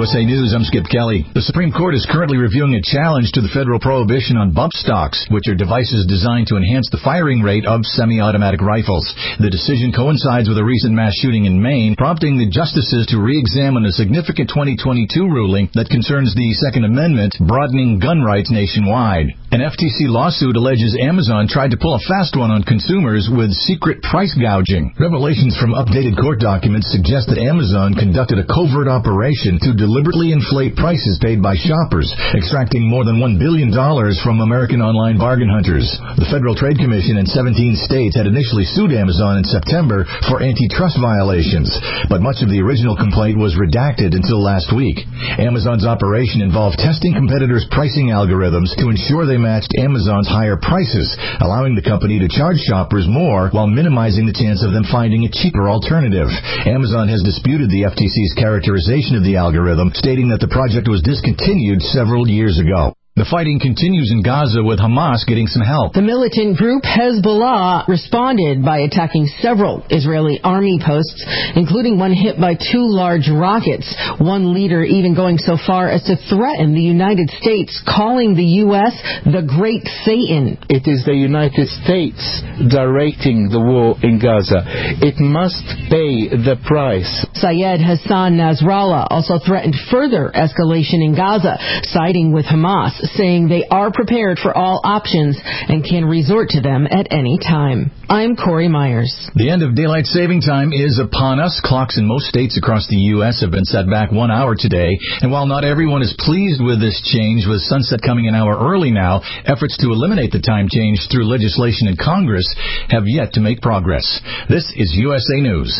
USA News, I'm Skip Kelly. The Supreme Court is currently reviewing a challenge to the federal prohibition on bump stocks, which are devices designed to enhance the firing rate of semi-automatic rifles. The decision coincides with a recent mass shooting in Maine, prompting the justices to re-examine a significant 2022 ruling that concerns the Second Amendment, broadening gun rights nationwide. An FTC lawsuit alleges Amazon tried to pull a fast one on consumers with secret price gouging. Revelations from updated court documents suggest that Amazon conducted a covert operation to deliberately inflate prices paid by shoppers, extracting more than $1 billion from American online bargain hunters. The Federal Trade Commission in 17 states had initially sued Amazon in September for antitrust violations, but much of the original complaint was redacted until last week. Amazon's operation involved testing competitors' pricing algorithms to ensure they matched Amazon's higher prices, allowing the company to charge shoppers more while minimizing the chance of them finding a cheaper alternative. Amazon has disputed the FTC's characterization of the algorithm, stating that the project was discontinued several years ago. The fighting continues in Gaza, with Hamas getting some help. The militant group Hezbollah responded by attacking several Israeli army posts, including one hit by 2 large rockets. One leader even going so far as to threaten the United States, calling the U.S. the Great Satan. It is the United States directing the war in Gaza. It must pay the price. Syed Hassan Nasrallah also threatened further escalation in Gaza, siding with Hamas, saying they are prepared for all options and can resort to them at any time. I'm Corey Myers. The end of daylight saving time is upon us. Clocks in most states across the U.S. have been set back 1 hour today, and while not everyone is pleased with this change, with sunset coming an hour early now, efforts to eliminate the time change through legislation in Congress have yet to make progress. This is USA News.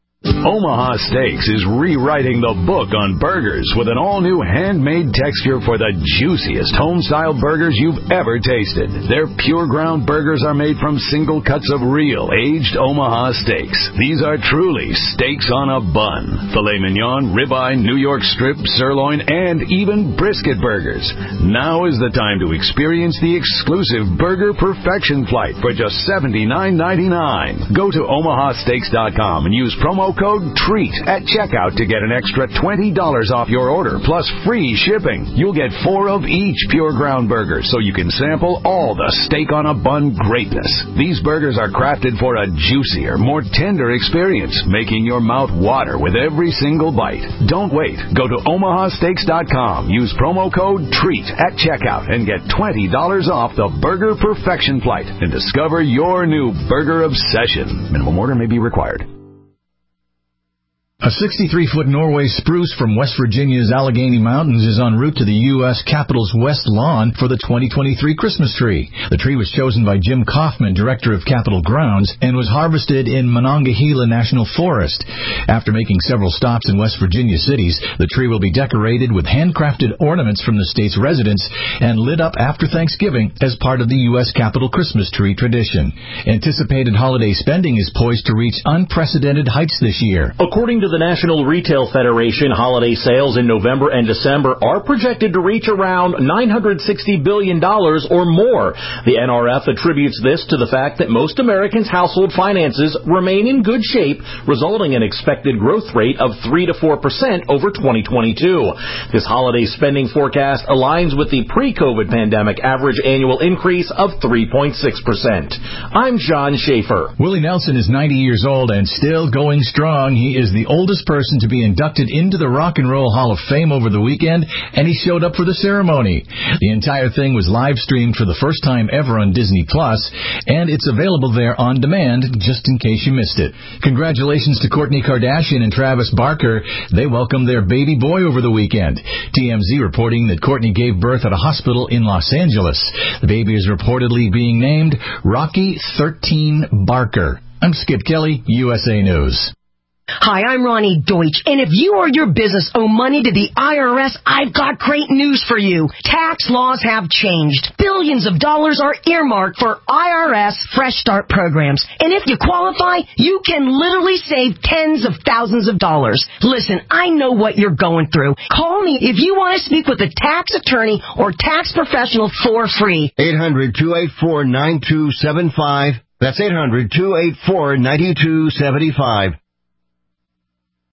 Omaha Steaks is rewriting the book on burgers with an all-new handmade texture for the juiciest home-style burgers you've ever tasted. Their pure ground burgers are made from single cuts of real, aged Omaha steaks. These are truly steaks on a bun. Filet mignon, ribeye, New York strip, sirloin, and even brisket burgers. Now is the time to experience the exclusive Burger Perfection Flight for just $79.99. Go to omahasteaks.com and use promo code TREAT at checkout to get an extra $20 off your order, plus free shipping. You'll get 4 of each pure ground burger, so you can sample all the steak on a bun greatness. These burgers are crafted for a juicier, more tender experience, making your mouth water with every single bite. Don't wait. Go to omahasteaks.com, use promo code TREAT at checkout, and get $20 off the Burger Perfection Flight and discover your new burger obsession. Minimum order may be required. A 63-foot Norway spruce from West Virginia's Allegheny Mountains is en route to the U.S. Capitol's West Lawn for the 2023 Christmas tree. The tree was chosen by Jim Kaufman, director of Capitol Grounds, and was harvested in Monongahela National Forest. After making several stops in West Virginia cities, the tree will be decorated with handcrafted ornaments from the state's residents and lit up after Thanksgiving as part of the U.S. Capitol Christmas tree tradition. Anticipated holiday spending is poised to reach unprecedented heights this year. According to the National Retail Federation, holiday sales in November and December are projected to reach around $960 billion or more. The NRF attributes this to the fact that most Americans' household finances remain in good shape, resulting in an expected growth rate of 3 to 4% over 2022. This holiday spending forecast aligns with the pre-COVID pandemic average annual increase of 3.6%. I'm John Schaefer. Willie Nelson is 90 years old and still going strong. He is the oldest person to be inducted into the Rock and Roll Hall of Fame over the weekend, and he showed up for the ceremony. The entire thing was live streamed for the first time ever on Disney Plus, and it's available there on demand just in case you missed it. Congratulations to Kourtney Kardashian and Travis Barker. They welcomed their baby boy over the weekend. TMZ reporting that Kourtney gave birth at a hospital in Los Angeles. The baby is reportedly being named Rocky 13 Barker. I'm Skip Kelly, USA News. Hi, I'm Ronnie Deutsch, and if you or your business owe money to the IRS, I've got great news for you. Tax laws have changed. Billions of dollars are earmarked for IRS Fresh Start programs, and if you qualify, you can literally save tens of thousands of dollars. Listen, I know what you're going through. Call me if you want to speak with a tax attorney or tax professional for free. 800-284-9275. That's 800-284-9275.